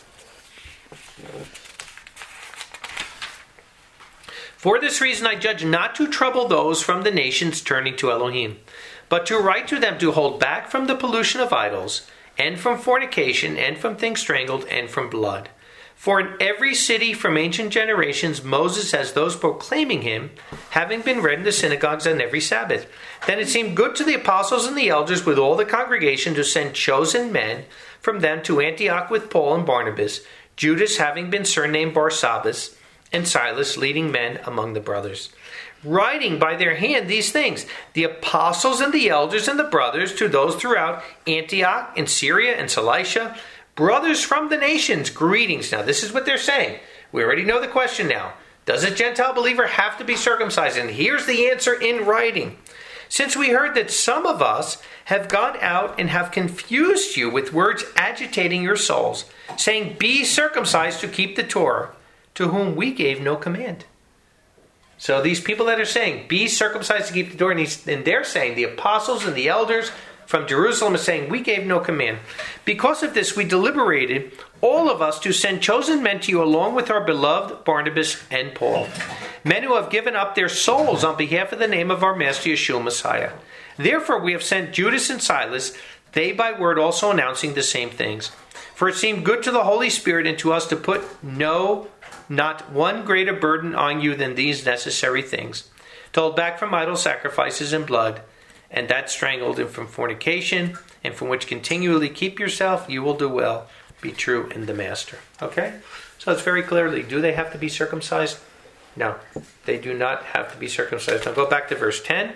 S1: For this reason I judge not to trouble those from the nations turning to Elohim, but to write to them to hold back from the pollution of idols, and from fornication, and from things strangled, and from blood. For in every city from ancient generations Moses has those proclaiming him, having been read in the synagogues on every Sabbath. Then it seemed good to the apostles and the elders with all the congregation to send chosen men from them to Antioch with Paul and Barnabas, Judas having been surnamed Barsabbas, and Silas leading men among the brothers. Writing by their hand these things, the apostles and the elders and the brothers to those throughout Antioch and Syria and Cilicia, brothers from the nations, greetings. Now this is what they're saying. We already know the question now. Does a Gentile believer have to be circumcised? And here's the answer in writing. Since we heard that some of us have gone out and have confused you with words agitating your souls, saying, be circumcised to keep the Torah, to whom we gave no command. So these people that are saying, be circumcised to keep the Torah, and they're saying, the apostles and the elders from Jerusalem are saying, we gave no command. Because of this, we deliberated, all of us, to send chosen men to you along with our beloved Barnabas and Paul, men who have given up their souls on behalf of the name of our Master Yeshua Messiah. Therefore we have sent Judas and Silas, they by word also announcing the same things. For it seemed good to the Holy Spirit and to us to put not one greater burden on you than these necessary things, to hold back from idol sacrifices and blood, and that strangled, and from fornication, and from which continually keep yourself, you will do well. Be true in the Master. Okay? So it's very clearly, do they have to be circumcised? No, they do not have to be circumcised. Now go back to verse 10.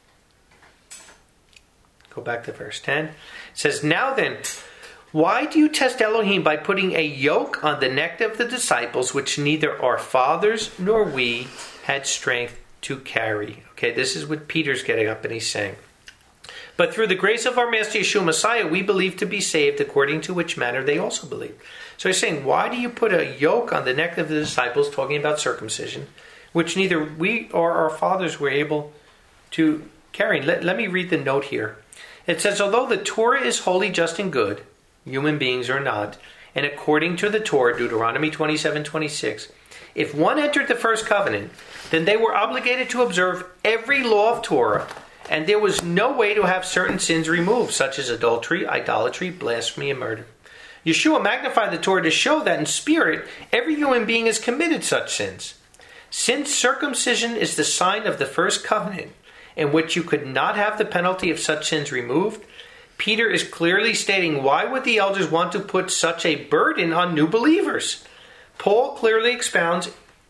S1: Go back to verse 10. It says, now then, why do you test Elohim by putting a yoke on the neck of the disciples, which neither our fathers nor we had strength to carry? Okay, this is what Peter's getting up and he's saying. But through the grace of our Master Yeshua Messiah, we believe to be saved, according to which manner they also believe. So he's saying, why do you put a yoke on the neck of the disciples, talking about circumcision, which neither we or our fathers were able to carry? Let me read the note here. It says, although the Torah is holy, just, and good, human beings are not, and according to the Torah, Deuteronomy 27:26, if one entered the first covenant, then they were obligated to observe every law of Torah, and there was no way to have certain sins removed, such as adultery, idolatry, blasphemy, and murder. Yeshua magnified the Torah to show that in spirit, every human being has committed such sins. Since circumcision is the sign of the first covenant, in which you could not have the penalty of such sins removed, Peter is clearly stating, why would the elders want to put such a burden on new believers? Paul clearly expounds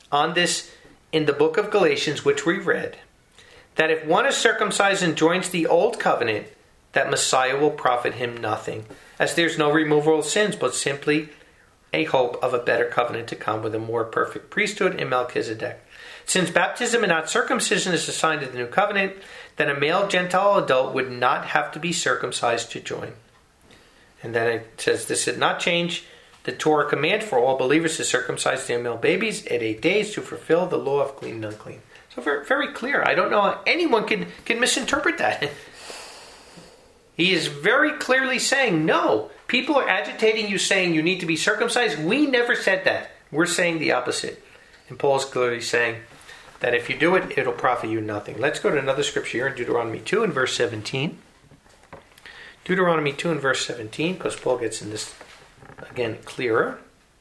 S1: on this in the book of Galatians, which we read, that if one is circumcised and joins the old covenant, that Messiah will profit him nothing, as there's no removal of sins, but simply a hope of a better covenant to come with a more perfect priesthood in Melchizedek. Since baptism and not circumcision is a sign of the new covenant, then a male Gentile adult would not have to be circumcised to join. And then it says, this did not change the Torah command for all believers to circumcise their male babies at 8 days to fulfill the law of clean and unclean. So very, very clear. I don't know how anyone can misinterpret that. He is very clearly saying, no, people are agitating you saying you need to be circumcised. We never said that. We're saying the opposite. And Paul's clearly saying that if you do it, it'll profit you nothing. Let's go to another scripture here in Deuteronomy 2 and verse 17. Deuteronomy 2 and verse 17, because Paul gets in this, again, clearer.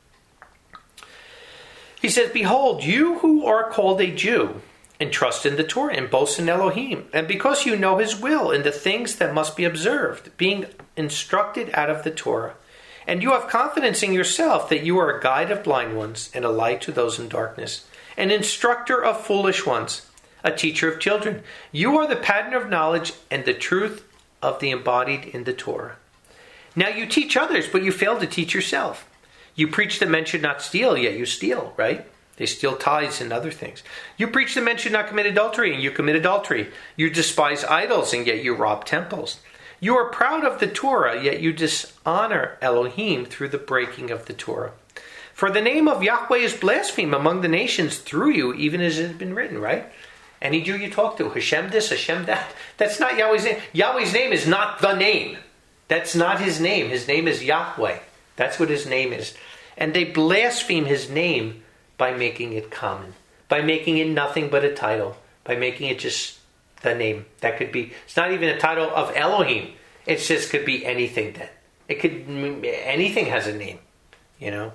S1: He says, behold, you who are called a Jew, and trust in the Torah, and boast in Elohim, and because you know his will, and the things that must be observed, being instructed out of the Torah. And you have confidence in yourself that you are a guide of blind ones, and a light to those in darkness, an instructor of foolish ones, a teacher of children. You are the pattern of knowledge and the truth of the embodied in the Torah. Now you teach others, but you fail to teach yourself. You preach that men should not steal, yet you steal, right? They steal tithes and other things. You preach that men should not commit adultery, and you commit adultery. You despise idols, and yet you rob temples. You are proud of the Torah, yet you dishonor Elohim through the breaking of the Torah. For the name of Yahweh is blasphemed among the nations through you, even as it has been written, right? Any Jew you talk to, Hashem this, Hashem that. That's not Yahweh's name. Yahweh's name is not the name. That's not his name. His name is Yahweh. That's what his name is. And they blaspheme his name by making it common, by making it nothing but a title, by making it just the name. That could be, it's not even a title of Elohim. It just could be anything then. It could, anything has a name, you know.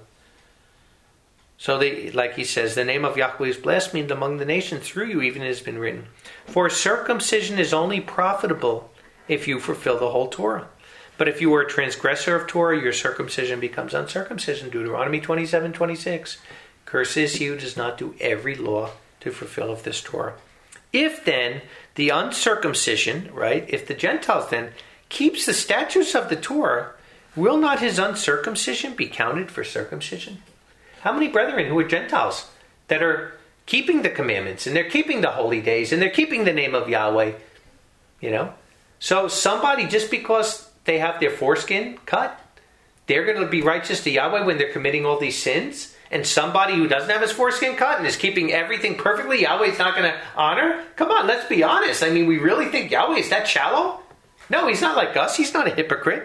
S1: So they, like he says, the name of Yahweh is blasphemed among the nations through you, even as has been written. For circumcision is only profitable if you fulfill the whole Torah. But if you are a transgressor of Torah, your circumcision becomes uncircumcision. Deuteronomy 27:26. Cursed is he who does not do every law to fulfill of this Torah. If then the uncircumcision, right, if the Gentiles then keeps the statutes of the Torah, will not his uncircumcision be counted for circumcision? How many brethren who are Gentiles that are keeping the commandments, and they're keeping the holy days, and they're keeping the name of Yahweh, you know? So somebody, just because they have their foreskin cut, they're going to be righteous to Yahweh when they're committing all these sins? And somebody who doesn't have his foreskin cut and is keeping everything perfectly, Yahweh's not going to honor? Come on, let's be honest. I mean, we really think Yahweh is that shallow? No, he's not like us. He's not a hypocrite.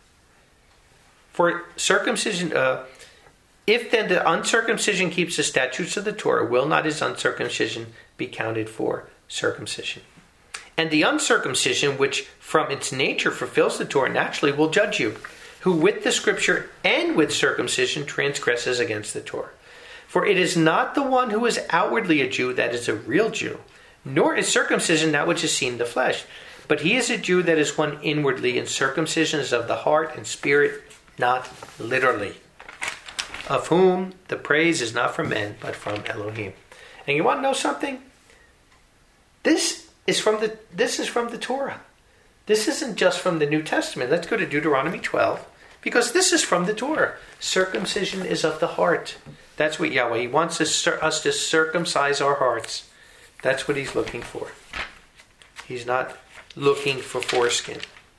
S1: For circumcision, if then the uncircumcision keeps the statutes of the Torah, will not his uncircumcision be counted for circumcision? And the uncircumcision, which from its nature fulfills the Torah, naturally will judge you, who with the scripture and with circumcision transgresses against the Torah. For it is not the one who is outwardly a Jew that is a real Jew, nor is circumcision that which is seen in the flesh. But he is a Jew that is one inwardly, and circumcision is of the heart and spirit, not literally. Of whom the praise is not from men, but from Elohim. And you want to know something? This is from the Torah. This isn't just from the New Testament. Let's go to Deuteronomy 12. Because this is from the Torah. Circumcision is of the heart. That's what Yahweh, he wants us to circumcise our hearts. That's what he's looking for. He's not looking for foreskin.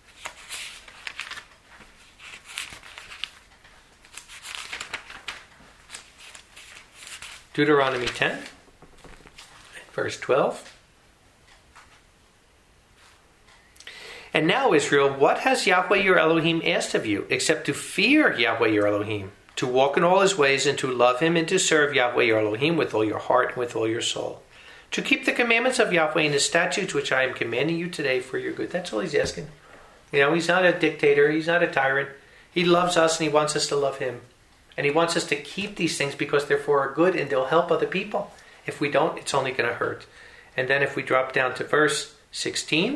S1: Deuteronomy 10, verse 12. And now, Israel, what has Yahweh your Elohim asked of you, except to fear Yahweh your Elohim, to walk in all his ways, and to love him, and to serve Yahweh your Elohim with all your heart and with all your soul, to keep the commandments of Yahweh and his statutes, which I am commanding you today for your good? That's all he's asking. You know, he's not a dictator. He's not a tyrant. He loves us, and he wants us to love him. And he wants us to keep these things because they're for our good, and they'll help other people. If we don't, it's only going to hurt. And then if we drop down to verse 16...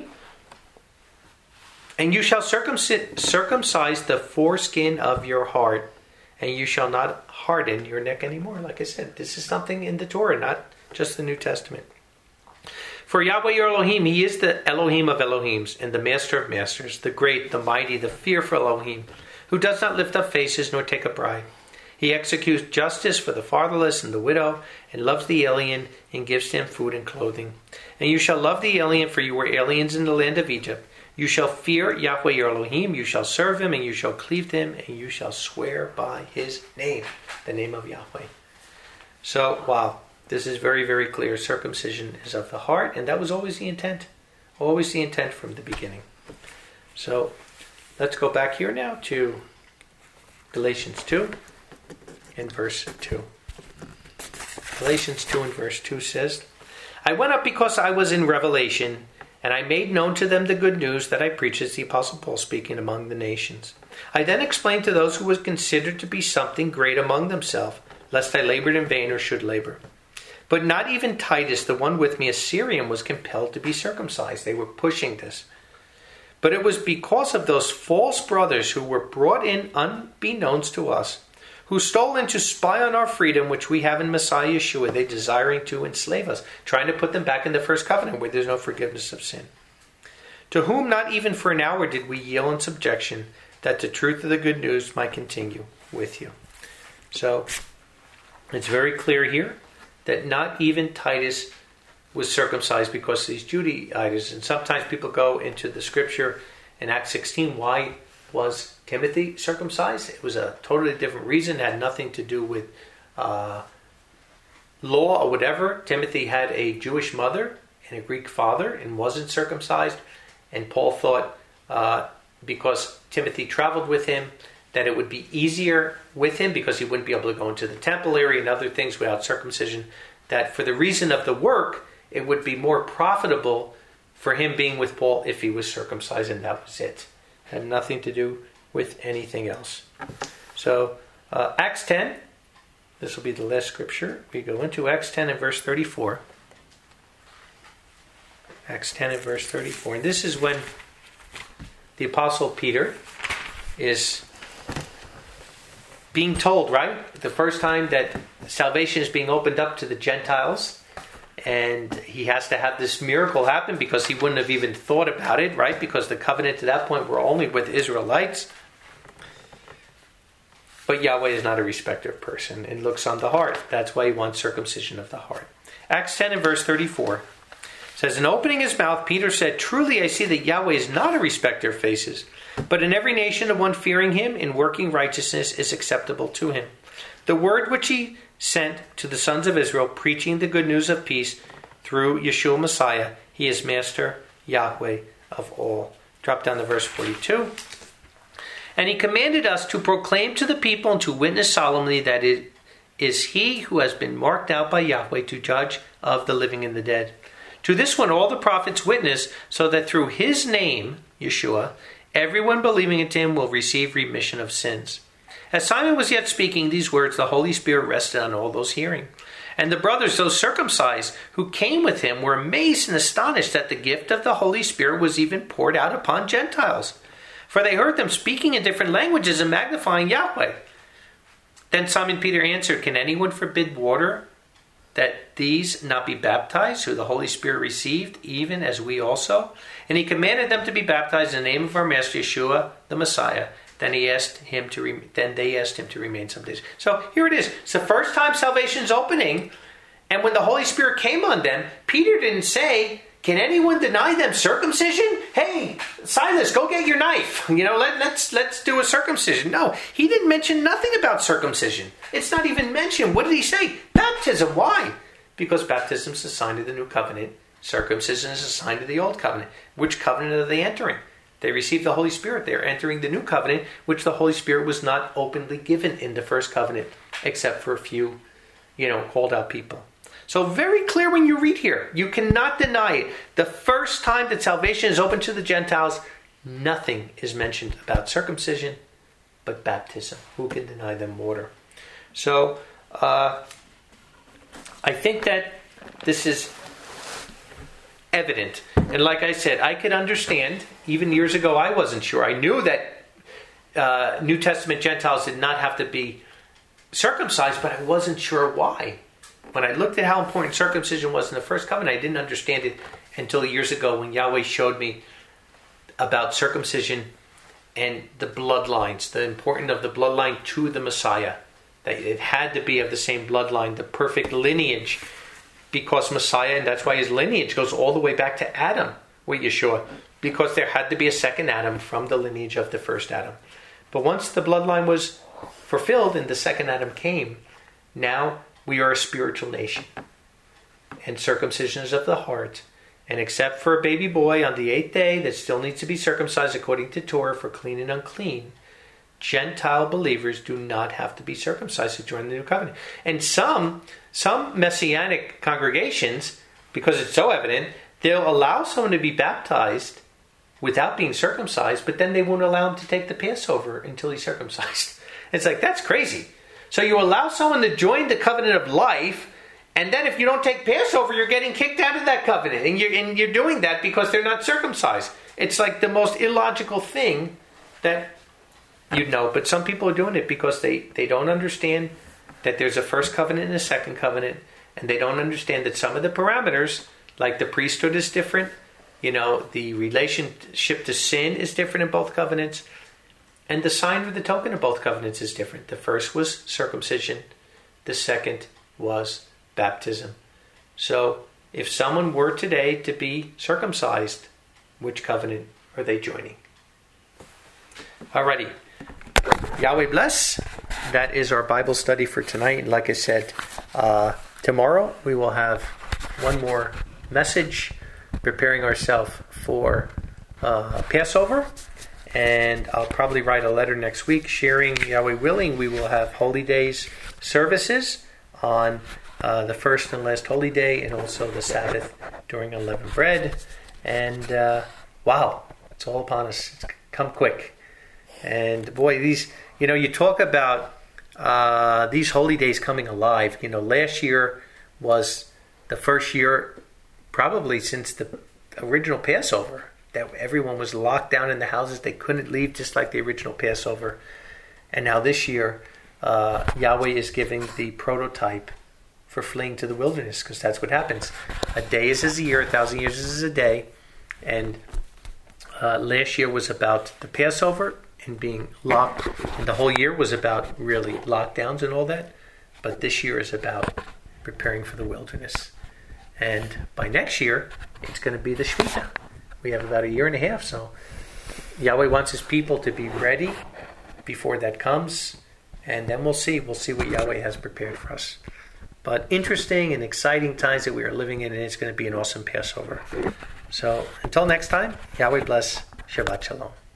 S1: And you shall circumcise the foreskin of your heart and you shall not harden your neck anymore. Like I said, this is something in the Torah, not just the New Testament. For Yahweh your Elohim, He is the Elohim of Elohims, and the Master of Masters, the great, the mighty, the fearful Elohim, who does not lift up faces nor take a bribe. He executes justice for the fatherless and the widow, and loves the alien, and gives to him food and clothing. And you shall love the alien, for you were aliens in the land of Egypt. You shall fear Yahweh your Elohim, you shall serve Him, and you shall cleave to Him, and you shall swear by His name, the name of Yahweh. So, wow. This is very, very clear. Circumcision is of the heart, and that was always the intent. Always the intent from the beginning. So, let's go back here now to Galatians 2 and verse 2. Galatians 2 and verse 2 says, I went up because I was in revelation, and I made known to them the good news that I preached, as the Apostle Paul speaking among the nations. I then explained to those who was considered to be something great among themselves, lest I labored in vain or should labor. But not even Titus, the one with me, a Syrian, was compelled to be circumcised. They were pushing this. But it was because of those false brothers who were brought in unbeknownst to us, who stole in to spy on our freedom, which we have in Messiah Yeshua, they desiring to enslave us, trying to put them back in the first covenant where there's no forgiveness of sin. To whom not even for an hour did we yield in subjection, that the truth of the good news might continue with you. So, it's very clear here that not even Titus was circumcised because of these Judaizers. And sometimes people go into the scripture in Acts 16, why was Timothy circumcised? It was a totally different reason. It had nothing to do with law or whatever. Timothy had a Jewish mother and a Greek father and wasn't circumcised. And Paul thought because Timothy traveled with him, that it would be easier with him because he wouldn't be able to go into the temple area and other things without circumcision, that for the reason of the work, it would be more profitable for him being with Paul if he was circumcised, and that was it. It had nothing to do with anything else. So, Acts 10, this will be the last scripture. We go into Acts 10 and verse 34. Acts 10 and verse 34. And this is when the Apostle Peter is being told, right? The first time that salvation is being opened up to the Gentiles, and he has to have this miracle happen because he wouldn't have even thought about it, right? Because the covenant to that point were only with Israelites. But Yahweh is not a respecter of person and looks on the heart. That's why he wants circumcision of the heart. Acts 10 and verse 34 says, in opening his mouth, Peter said, truly I see that Yahweh is not a respecter of faces, but in every nation the one fearing him in working righteousness is acceptable to him. The word which he sent to the sons of Israel, preaching the good news of peace through Yeshua Messiah, he is Master Yahweh of all. Drop down to verse 42. And he commanded us to proclaim to the people and to witness solemnly that it is he who has been marked out by Yahweh to judge of the living and the dead. To this one all the prophets witness, so that through his name, Yeshua, everyone believing in him will receive remission of sins. As Simon was yet speaking these words, the Holy Spirit rested on all those hearing. And the brothers, those circumcised, who came with him, were amazed and astonished that the gift of the Holy Spirit was even poured out upon Gentiles. For they heard them speaking in different languages and magnifying Yahweh. Then Simon Peter answered, can anyone forbid water that these not be baptized, who the Holy Spirit received, even as we also? And he commanded them to be baptized in the name of our Master Yeshua, the Messiah. Then they asked him to remain some days. So here it is. It's the first time salvation's opening, and when the Holy Spirit came on them, Peter didn't say, can anyone deny them circumcision? Hey, Silas, go get your knife. Let's do a circumcision. No, he didn't mention nothing about circumcision. It's not even mentioned. What did he say? Baptism. Why? Because baptism is a sign of the new covenant. Circumcision is a sign of the old covenant. Which covenant are they entering? They received the Holy Spirit. They are entering the new covenant, which the Holy Spirit was not openly given in the first covenant, except for a few, called out people. So very clear when you read here. You cannot deny it. The first time that salvation is open to the Gentiles, nothing is mentioned about circumcision, but baptism. Who can deny them water? So I think that this is evident. And like I said, I could understand. Even years ago, I wasn't sure. I knew that New Testament Gentiles did not have to be circumcised, but I wasn't sure why. When I looked at how important circumcision was in the first covenant, I didn't understand it until years ago when Yahweh showed me about circumcision and the bloodlines, the importance of the bloodline to the Messiah. That it had to be of the same bloodline, the perfect lineage, because Messiah, and that's why his lineage goes all the way back to Adam with Yeshua, because there had to be a second Adam from the lineage of the first Adam. But once the bloodline was fulfilled and the second Adam came, now we are a spiritual nation. And circumcision is of the heart. And except for a baby boy on the 8th day that still needs to be circumcised according to Torah for clean and unclean, Gentile believers do not have to be circumcised to join the new covenant. And some Messianic congregations, because it's so evident, they'll allow someone to be baptized without being circumcised, but then they won't allow him to take the Passover until he's circumcised. It's like, that's crazy. So you allow someone to join the covenant of life, and then if you don't take Passover, you're getting kicked out of that covenant. And you're doing that because they're not circumcised. It's like the most illogical thing that you'd know. But some people are doing it because they don't understand that there's a first covenant and a second covenant. And they don't understand that some of the parameters, like the priesthood is different. The relationship to sin is different in both covenants. And the sign or the token of both covenants is different. The first was circumcision. The second was baptism. So if someone were today to be circumcised, which covenant are they joining? Alrighty. Yahweh bless. That is our Bible study for tonight. And like I said, tomorrow we will have one more message, preparing ourselves for Passover. And I'll probably write a letter next week sharing, Yahweh willing, we will have Holy Days services on the first and last holy day, and also the Sabbath during unleavened bread. And wow, it's all upon us. It's come quick. And boy, these, you talk about these holy days coming alive. Last year was the first year probably since the original Passover that everyone was locked down in the houses. They couldn't leave, just like the original Passover. And now this year, Yahweh is giving the prototype for fleeing to the wilderness, because that's what happens. A day is as a year, 1,000 years is a day. And last year was about the Passover and being locked. And the whole year was about really lockdowns and all that. But this year is about preparing for the wilderness. And by next year, it's going to be the Shemitah. We have about a year and a half. So Yahweh wants his people to be ready before that comes. And then we'll see. We'll see what Yahweh has prepared for us. But interesting and exciting times that we are living in, and it's going to be an awesome Passover. So until next time, Yahweh bless. Shabbat Shalom.